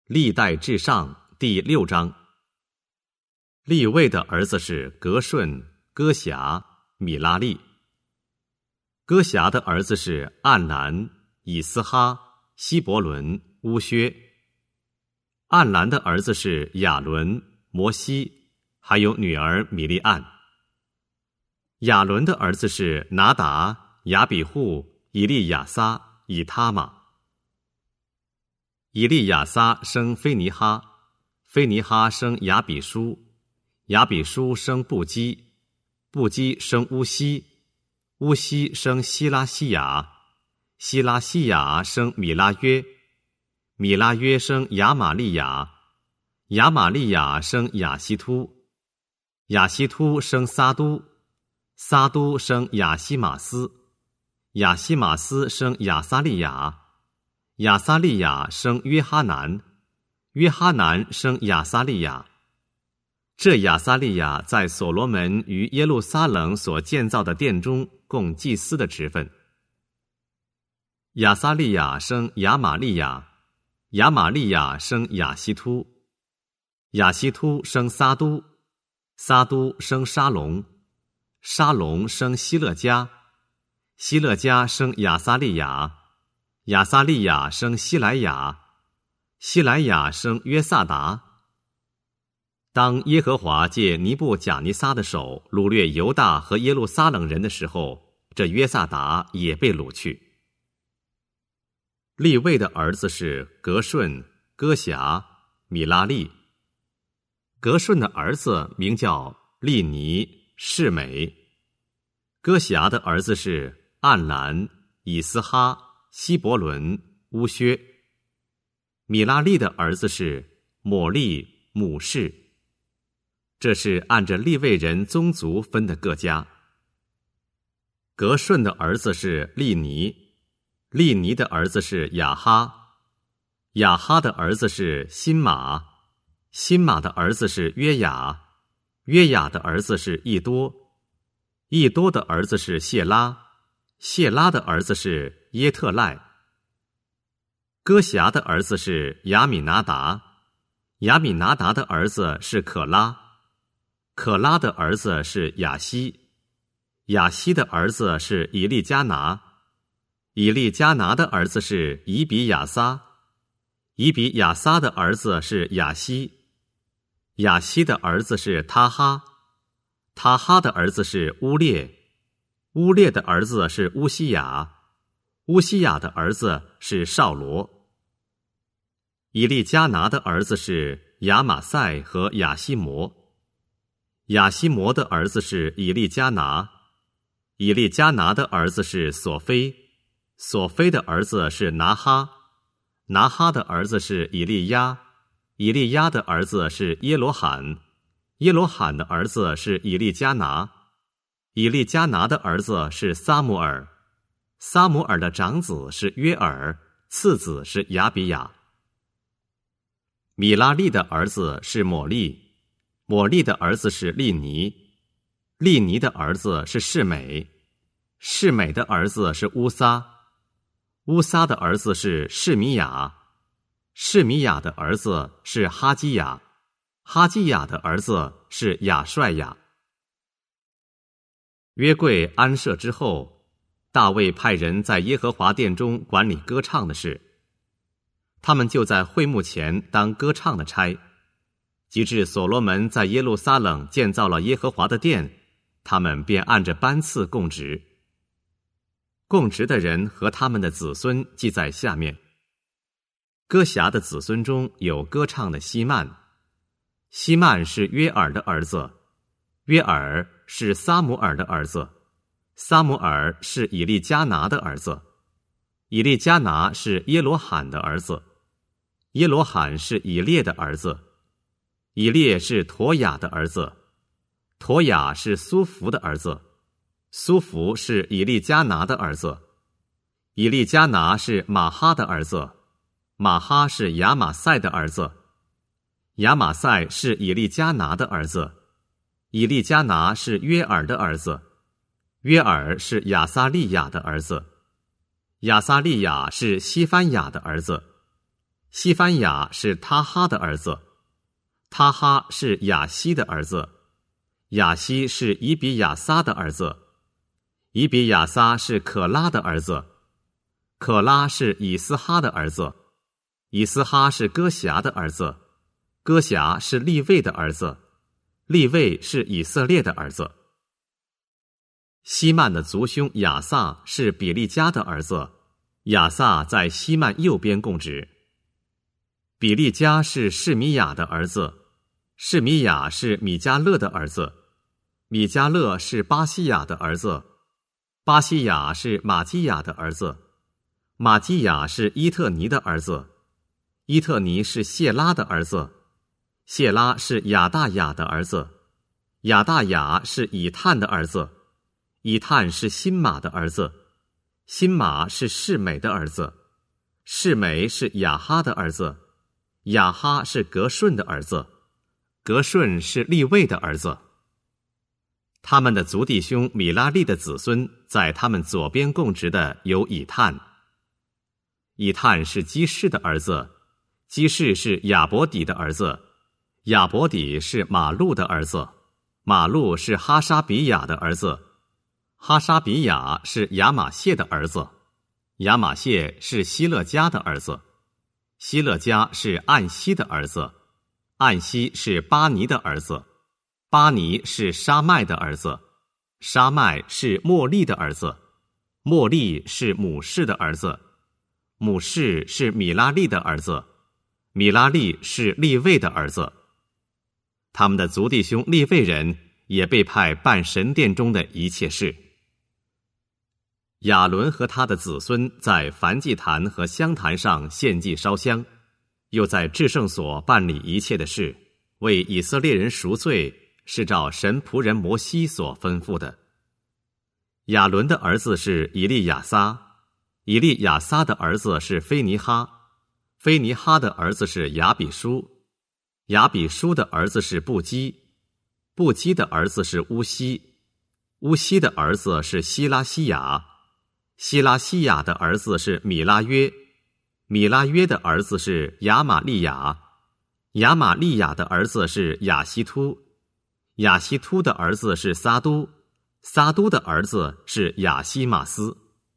历代志上第6章。利未的儿子是革顺、歌辖、米拉利。歌辖的儿子是暗兰、以斯哈、希伯伦、乌薛。暗兰的儿子是亚伦、摩西，还有女儿米利暗。亚伦的儿子是拿达、亚比户、以利亚撒、以他玛。以利亚撒生菲尼哈，菲尼哈生亚比书，亚比书生布基，布基生乌西，乌西生希拉西雅，希拉西雅生米拉约，米拉约生亚玛利亚，亚玛利亚生亚希突，亚希突生撒都，撒都生亚西马斯，亚西马斯生亚撒利雅，亚撒利雅生约哈南，约哈南生亚撒利雅。这亚撒利雅在所罗门于耶路撒冷所建造的殿中供祭司的职分。亚撒利雅生亚玛利亚，亚玛利亚生亚希突，亚希突生撒都，撒都生沙龙，沙龙生希勒家，希勒家生亚撒利雅，亚撒利雅生希莱雅，希莱雅生约萨达。当耶和华借尼布甲尼撒的手掳掠犹大和耶路撒冷人的时候，这约萨达也被掳去。利未的儿子是革顺、歌辖、米拉利。革顺的儿子名叫利尼、示美。歌辖的儿子是暗兰、以斯哈、希伯伦、乌薛。米拉利的儿子是抹利、母士。这是按着利未人宗族分的各家。革顺的儿子是利尼，利尼的儿子是亚哈，亚哈的儿子是辛马，辛马的儿子是约雅，约雅的儿子是益多，益多的儿子是谢拉，谢拉的儿子是耶特赖。歌辖的儿子是亚米拿达，亚米拿达的儿子是可拉，可拉的儿子是亚希，亚希的儿子是以利加拿，以利加拿的儿子是以比亚撒，以比亚撒的儿子是亚希，亚希的儿子是他哈，他哈的儿子是乌列，乌列的儿子是乌西雅，乌西雅的儿子是扫罗。以利加拿的儿子是亚玛赛和亚西摩，亚西摩的儿子是以利加拿，以利加拿的儿子是索菲，索菲的儿子是拿哈，拿哈的儿子是以利亚，以利亚的儿子是耶罗罕，耶罗罕的儿子是以利加拿，以利加拿的儿子是撒母耳，撒母耳的长子是约尔，次子是亚比亚。米拉利的儿子是抹利，抹利的儿子是利尼，利尼的儿子是示美，示美的儿子是乌撒，乌撒的儿子是示米亚，示米亚的儿子是哈基亚，哈基亚的儿子是亚帅亚。约柜安设之后，大卫派人在耶和华殿中管理歌唱的事，他们就在会幕前当歌唱的差。及至所罗门在耶路撒冷建造了耶和华的殿，他们便按着班次供职。供职的人和他们的子孙记在下面。歌辖的子孙中有歌唱的希曼，希曼是约尔的儿子，约尔是撒母耳的儿子，撒母耳是以利加拿的儿子，以利加拿是耶罗罕的儿子，耶罗罕是以列的儿子，以列是陀雅的儿子，陀雅是苏弗的儿子，苏弗是以利加拿的儿子，以利加拿是马哈的儿子，马哈是亚玛赛的儿子，亚玛赛是以利加拿的儿子，以利加拿是约尔的儿子，约尔是亚撒利雅的儿子，亚撒利雅是西番雅的儿子， 西番雅是他哈的儿子，他哈是亚西的儿子，亚西是以比亚撒的儿子，以比亚撒是可拉的儿子，可拉是以斯哈的儿子，以斯哈是哥辖的儿子，哥辖是利未的儿子，利未是以色列的儿子。希曼的族兄亚撒是比利加的儿子，亚撒在希曼右边供职。比利加是示米亚的儿子，示米亚是米迦勒的儿子，米迦勒是巴西亚的儿子，巴西亚是马基亚的儿子，马基亚是伊特尼的儿子，伊特尼是谢拉的儿子，谢拉是亚大雅的儿子，亚大雅是以探的儿子，以探是辛马的儿子，辛马是示美的儿子，示美是亚哈的儿子，亚哈是革顺的儿子，革顺是利未的儿子。他们的族弟兄米拉利的子孙在他们左边供职的有以探。以探是基士的儿子，基士是亚伯底的儿子，亚伯底是马路的儿子，马路是哈沙比亚的儿子，哈沙比亚是亚玛谢的儿子，亚玛谢是希勒家的儿子，希勒家是暗西的儿子，暗西是巴尼的儿子，巴尼是沙麦的儿子，沙麦是莫利的儿子，莫利是母士的儿子，母士是米拉利的儿子，米拉利是利未的儿子。他们的族弟兄利未人也被派办神殿中的一切事。亚伦和他的子孙在燔祭坛和香坛上献祭烧香，又在至圣所办理一切的事，为以色列人赎罪，是照神仆人摩西所吩咐的。亚伦的儿子是以利亚撒，以利亚撒的儿子是菲尼哈，菲尼哈的儿子是亚比书，亚比书的儿子是布基，布基的儿子是乌西，乌西的儿子是希拉西亚，希拉西亚的儿子是米拉约，米拉约的儿子是亚玛利亚，亚玛利亚的儿子是亚希突，亚希突的儿子是撒都，撒都的儿子是亚西马斯。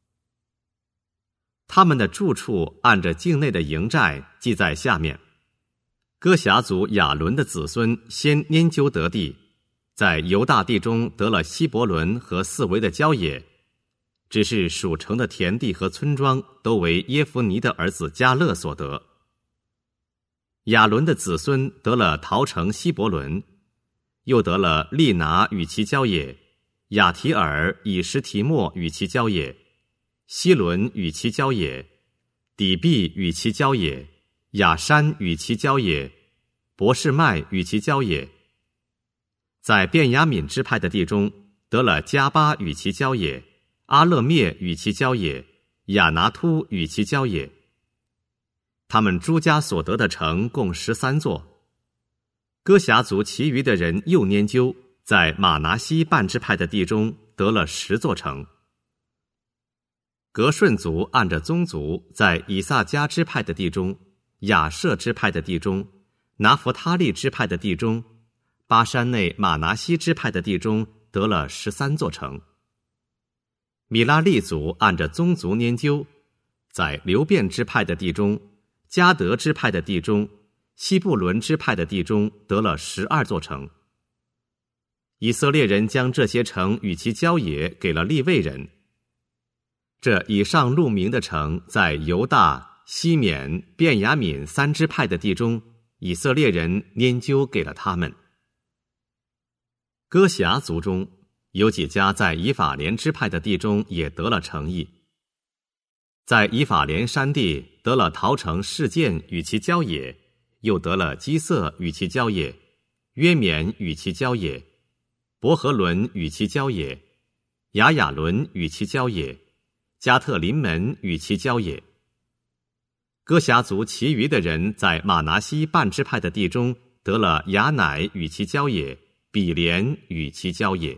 他们的住处按着境内的营寨记在下面。哥辖族亚伦的子孙先拈阄得地，在犹大地中得了希伯伦和四围的郊野，只是属城的田地和村庄都为耶孚尼的儿子迦勒所得。亚伦的子孙得了陶城希伯伦，又得了利拿与其郊野，亚提尔以实提莫与其郊野，希伦与其郊野，底壁与其郊野，亚山与其郊野，伯示麦与其郊野。在便雅悯支派的地中得了加巴与其郊野，阿勒灭与其郊野，亚拿突与其郊野。他们诸家所得的城共13座。哥辖族其余的人又拈阄，在马拿西半支派的地中得了10座城。革顺族按着宗族，在以萨迦支派的地中，亚设支派的地中，拿弗他利支派的地中，巴山内马拿西支派的地中得了13座城。米拉利族按着宗族拈阄，在流便支派的地中，迦得支派的地中，西布伦支派的地中得了12座城。以色列人将这些城与其郊野给了利未人。这以上录名的城在犹大、西缅、便雅悯3支派的地中，以色列人拈阄给了他们。哥辖族中有几家在以法莲支派的地中也得了城邑。在以法莲山地得了陶城示剑与其郊野，又得了基色与其郊野，约缅与其郊野，伯和伦与其郊野，雅雅伦与其郊野，加特林门与其郊野。哥辖族其余的人在马拿西半支派的地中得了雅乃与其郊野，比连与其郊野。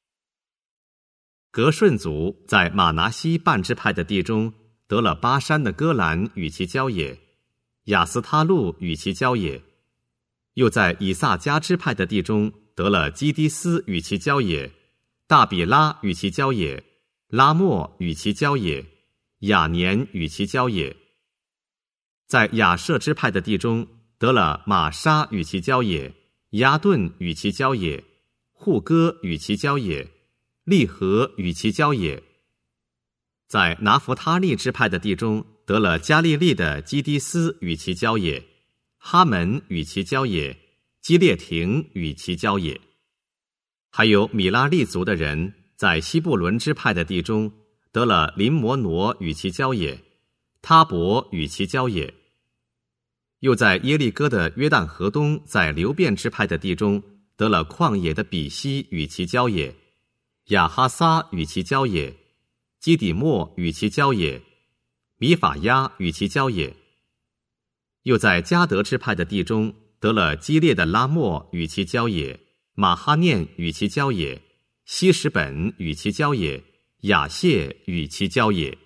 革顺族在马拿西半支派的地中得了巴山的戈兰与其郊野， 亚斯他路与其交野。又在以萨迦支派的地中得了基迪斯与其交野，大比拉与其交野，拉莫与其交野，雅年与其交野。在亚舍支派的地中得了玛莎与其交野，亚顿与其交野，户哥与其交野，利和与其交野。在拿弗他利支派的地中得了加利利的基迪斯与其交野，哈门与其交野，基列亭与其交野。还有米拉利族的人在西布伦支派的地中得了林摩挪与其交野，他伯与其交野。又在耶利哥的约旦河东在流便支派的地中得了旷野的比西与其交野，亚哈撒与其交野，基底莫与其交野，米法亚与其交野。又在迦得支派的地中得了基列的拉莫与其交野，马哈念与其交野，希实本与其交野，雅谢与其交野。